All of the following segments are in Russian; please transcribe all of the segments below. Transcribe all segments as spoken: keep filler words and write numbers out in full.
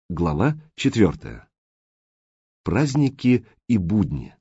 Глава четвертая. Праздники и будни.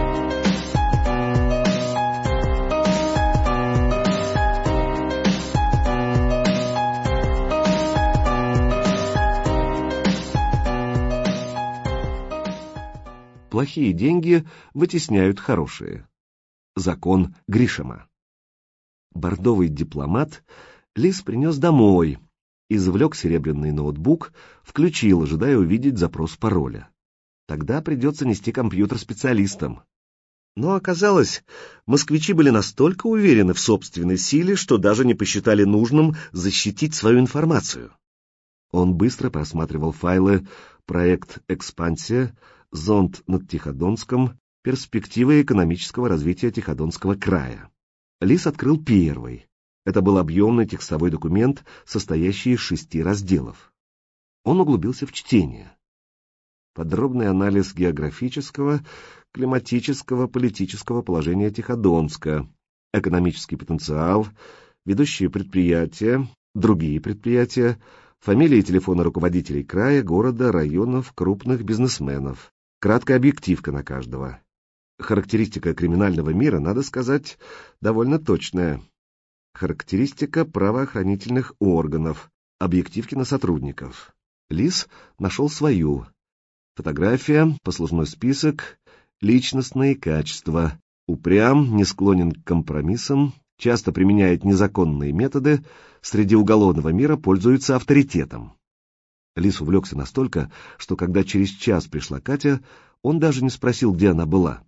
Плохие деньги вытесняют хорошие. Закон Гришема. Бордовый дипломат Лис принес домой, извлек серебряный ноутбук, включил, ожидая увидеть запрос пароля. Тогда придется нести компьютер специалистам. Но оказалось, москвичи были настолько уверены в собственной силе, что даже не посчитали нужным защитить свою информацию. Он быстро просматривал файлы «Проект Экспансия», «Зонд над Тиходонском», «Перспективы экономического развития Тиходонского края». Лис открыл первый. Это был объемный текстовой документ, состоящий из шести разделов. Он углубился в чтение. Подробный анализ географического, климатического, политического положения Тиходонска, экономический потенциал, ведущие предприятия, другие предприятия, фамилии и телефоны руководителей края, города, районов, крупных бизнесменов, краткая объективка на каждого. Характеристика криминального мира, надо сказать, довольно точная. Характеристика правоохранительных органов, объективки на сотрудников. Лис нашел свою. Фотография, послужной список, личностные качества. Упрям, не склонен к компромиссам, часто применяет незаконные методы, среди уголовного мира пользуется авторитетом. Лис увлекся настолько, что когда через час пришла Катя, он даже не спросил, где она была.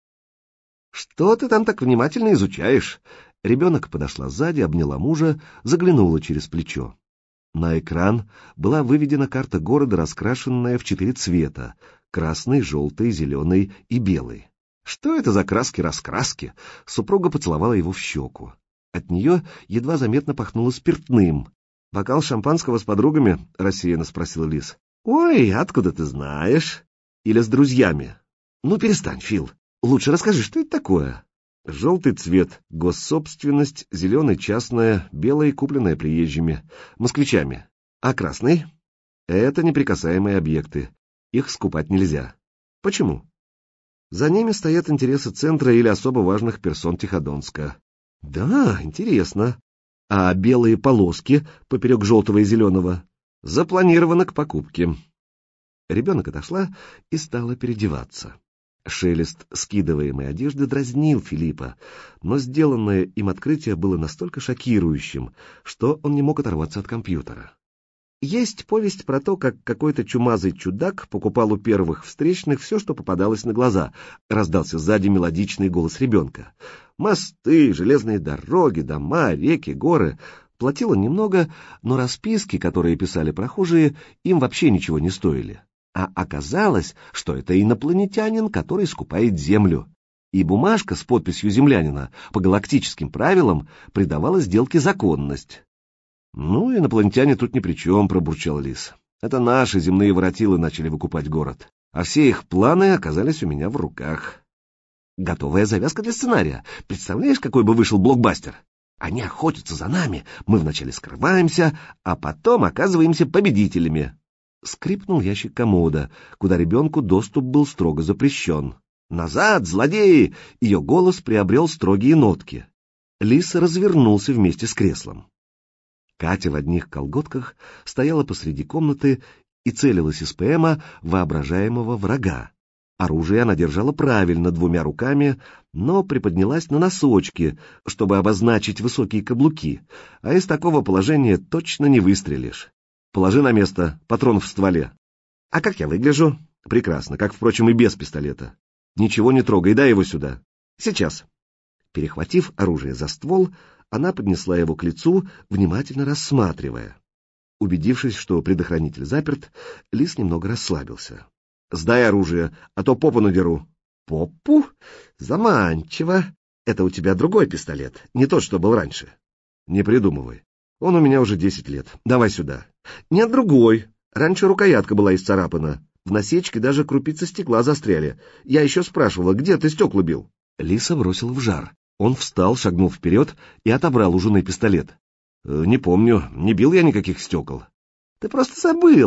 «Что ты там так внимательно изучаешь?» Ребенок подошла сзади, обняла мужа, заглянула через плечо. На экран была выведена карта города, раскрашенная в четыре цвета — красный, желтый, зеленый и белый. «Что это за краски-раскраски?» Супруга поцеловала его в щеку. От нее едва заметно пахнуло спиртным. «Бокал шампанского с подругами?» — рассеянно спросил Лис. «Ой, откуда ты знаешь?» «Или с друзьями?» «Ну, перестань, Фил. Лучше расскажи, что это такое?» Желтый цвет — госсобственность, зеленый — частная, белый — купленная приезжими, москвичами. А красный — это неприкасаемые объекты. Их скупать нельзя. Почему? За ними стоят интересы центра или особо важных персон Тиходонска. Да, интересно. А белые полоски поперек желтого и зеленого запланированы к покупке. Ребенок отошла и стала переодеваться. Шелест скидываемой одежды дразнил Филиппа, но сделанное им открытие было настолько шокирующим, что он не мог оторваться от компьютера. Есть повесть про то, как какой-то чумазый чудак покупал у первых встречных все, что попадалось на глаза. Раздался сзади мелодичный голос ребенка. Мосты, железные дороги, дома, реки, горы. Платил он немного, но расписки, которые писали прохожие, им вообще ничего не стоили. А оказалось, что это инопланетянин, который скупает землю. И бумажка с подписью землянина по галактическим правилам придавала сделке законность. «Ну, инопланетяне тут ни при чем», — пробурчал Лис. «Это наши земные воротилы начали выкупать город, а все их планы оказались у меня в руках». «Готовая завязка для сценария. Представляешь, какой бы вышел блокбастер? Они охотятся за нами, мы вначале скрываемся, а потом оказываемся победителями». Скрипнул ящик комода, куда ребенку доступ был строго запрещен. «Назад, злодеи!» Ее голос приобрел строгие нотки. Лис развернулся вместе с креслом. Катя в одних колготках стояла посреди комнаты и целилась из ПМа воображаемого врага. Оружие она держала правильно двумя руками, но приподнялась на носочки, чтобы обозначить высокие каблуки, а из такого положения точно не выстрелишь. «Положи на место, патрон в стволе». «А как я выгляжу?» «Прекрасно, как, впрочем, и без пистолета». «Ничего не трогай, дай его сюда». «Сейчас». Перехватив оружие за ствол, она поднесла его к лицу, внимательно рассматривая. Убедившись, что предохранитель заперт, Лис немного расслабился. «Сдай оружие, а то попу надеру». «Попу? Заманчиво. Это у тебя другой пистолет, не тот, что был раньше». «Не придумывай. Он у меня уже десять лет. Давай сюда». «Нет, другой. Раньше рукоятка была исцарапана. В насечке даже крупицы стекла застряли. Я еще спрашивала, где ты стекла бил?» Лиса бросил в жар. Он встал, шагнул вперед и отобрал у жены пистолет. «Не помню, не бил я никаких стекол». «Ты просто забыл.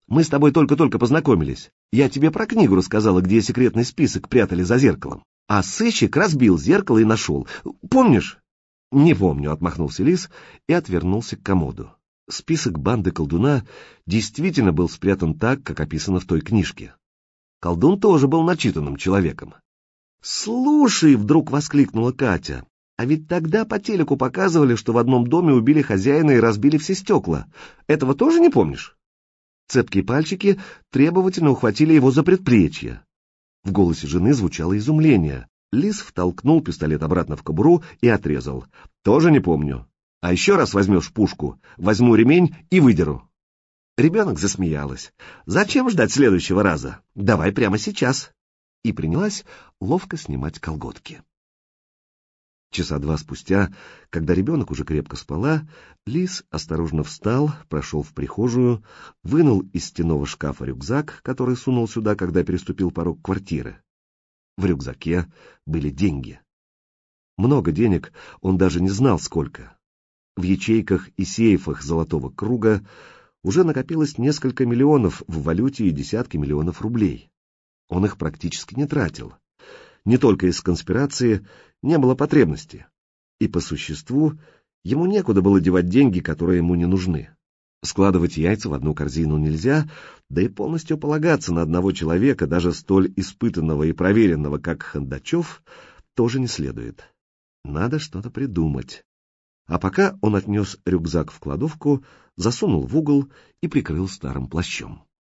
Мы с тобой только-только познакомились. Я тебе про книгу рассказала, где секретный список прятали за зеркалом. А сыщик разбил зеркало и нашел. Помнишь?» «Не помню», — отмахнулся Лис и отвернулся к комоду. Список банды колдуна действительно был спрятан так, как описано в той книжке. Колдун тоже был начитанным человеком. «Слушай», — вдруг воскликнула Катя, «а ведь тогда по телеку показывали, что в одном доме убили хозяина и разбили все стекла. Этого тоже не помнишь?» Цепкие пальчики требовательно ухватили его за предплечье. В голосе жены звучало изумление. Лис втолкнул пистолет обратно в кобуру и отрезал. «Тоже не помню. А еще раз возьмешь пушку, возьму ремень и выдеру». Ребенок засмеялась. «Зачем ждать следующего раза? Давай прямо сейчас». И принялась ловко снимать колготки. Часа два спустя, когда ребенок уже крепко спала, Лис осторожно встал, прошел в прихожую, вынул из стенного шкафа рюкзак, который сунул сюда, когда переступил порог квартиры. В рюкзаке были деньги. Много денег, он даже не знал сколько. В ячейках и сейфах Золотого круга уже накопилось несколько миллионов в валюте и десятки миллионов рублей. Он их практически не тратил. Не только из конспирации не было потребности. И по существу ему некуда было девать деньги, которые ему не нужны. Складывать яйца в одну корзину нельзя, да и полностью полагаться на одного человека, даже столь испытанного и проверенного, как Хондачев, тоже не следует. Надо что-то придумать. А пока он отнес рюкзак в кладовку, засунул в угол и прикрыл старым плащом.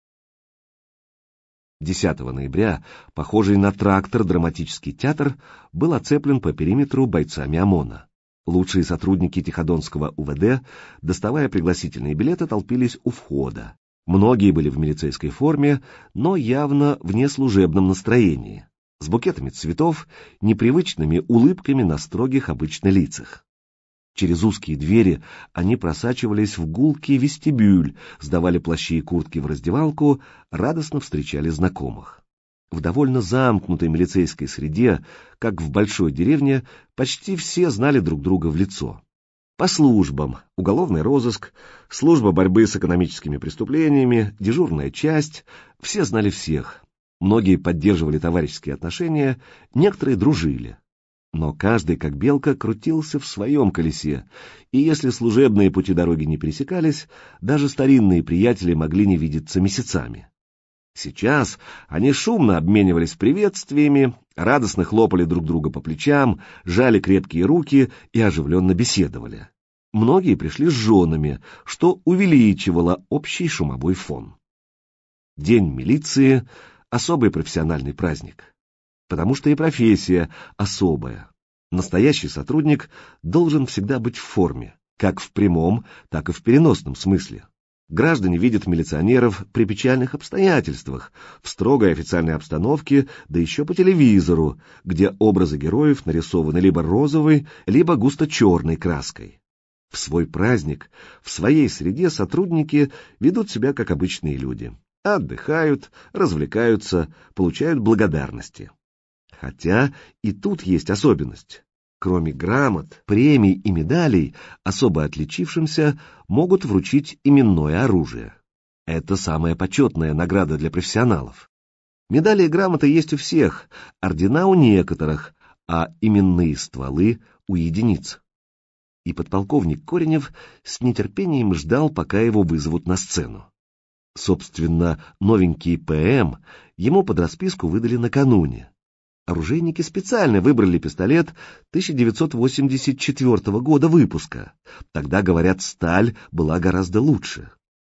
десятого ноября, похожий на трактор драматический театр, был оцеплен по периметру бойцами ОМОНа. Лучшие сотрудники Тиходонского УВД, доставая пригласительные билеты, толпились у входа. Многие были в милицейской форме, но явно в неслужебном настроении, с букетами цветов, непривычными улыбками на строгих обычно лицах. Через узкие двери они просачивались в гулкий вестибюль, сдавали плащи и куртки в раздевалку, радостно встречали знакомых. В довольно замкнутой милицейской среде, как в большой деревне, почти все знали друг друга в лицо. По службам: уголовный розыск, служба борьбы с экономическими преступлениями, дежурная часть — все знали всех. Многие поддерживали товарищеские отношения, некоторые дружили. Но каждый, как белка, крутился в своем колесе, и если служебные пути дороги не пересекались, даже старинные приятели могли не видеться месяцами. Сейчас они шумно обменивались приветствиями, радостно хлопали друг друга по плечам, жали крепкие руки и оживленно беседовали. Многие пришли с женами, что увеличивало общий шумовой фон. День милиции — особый профессиональный праздник. Потому что и профессия особая. Настоящий сотрудник должен всегда быть в форме, как в прямом, так и в переносном смысле. Граждане видят милиционеров при печальных обстоятельствах, в строгой официальной обстановке, да еще по телевизору, где образы героев нарисованы либо розовой, либо густо-черной краской. В свой праздник, в своей среде сотрудники ведут себя как обычные люди. Отдыхают, развлекаются, получают благодарности. Хотя и тут есть особенность. Кроме грамот, премий и медалей, особо отличившимся могут вручить именное оружие. Это самая почетная награда для профессионалов. Медали и грамоты есть у всех, ордена у некоторых, а именные стволы у единиц. И подполковник Коренев с нетерпением ждал, пока его вызовут на сцену. Собственно, новенький ПМ ему под расписку выдали накануне. Оружейники специально выбрали пистолет тысяча девятьсот восемьдесят четвёртого года выпуска. Тогда, говорят, сталь была гораздо лучше.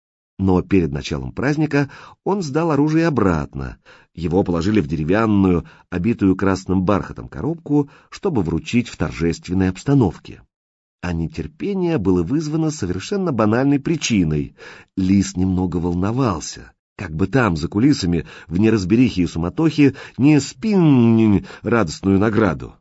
Но перед началом праздника он сдал оружие обратно. Его положили в деревянную, обитую красным бархатом коробку, чтобы вручить в торжественной обстановке. А нетерпение было вызвано совершенно банальной причиной. Лис немного волновался. Как бы там, за кулисами, в неразберихе и суматохе, не спиннь радостную награду.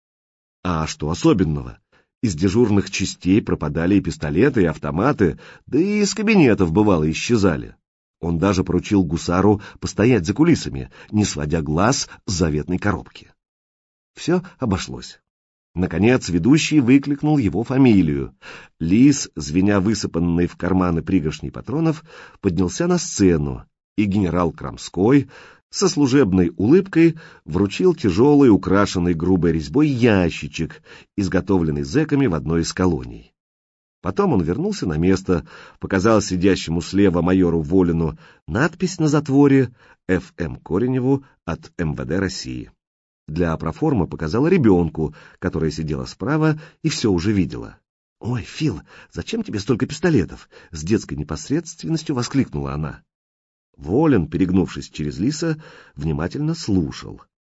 А что особенного? Из дежурных частей пропадали и пистолеты, и автоматы, да и из кабинетов, бывало, исчезали. Он даже поручил гусару постоять за кулисами, не сводя глаз с заветной коробки. Все обошлось. Наконец ведущий выкликнул его фамилию. Лис, звеня высыпанной в карманы пригоршней патронов, поднялся на сцену, и генерал Крамской со служебной улыбкой вручил тяжелый, украшенный грубой резьбой ящичек, изготовленный зэками в одной из колоний. Потом он вернулся на место, показал сидящему слева майору Волину надпись на затворе «Ф М Кореневу от М В Д России». Для проформы показала ребенку, которая сидела справа и все уже видела. «Ой, Фил, зачем тебе столько пистолетов?» — с детской непосредственностью воскликнула она. Волин, перегнувшись через Лиса, внимательно слушал.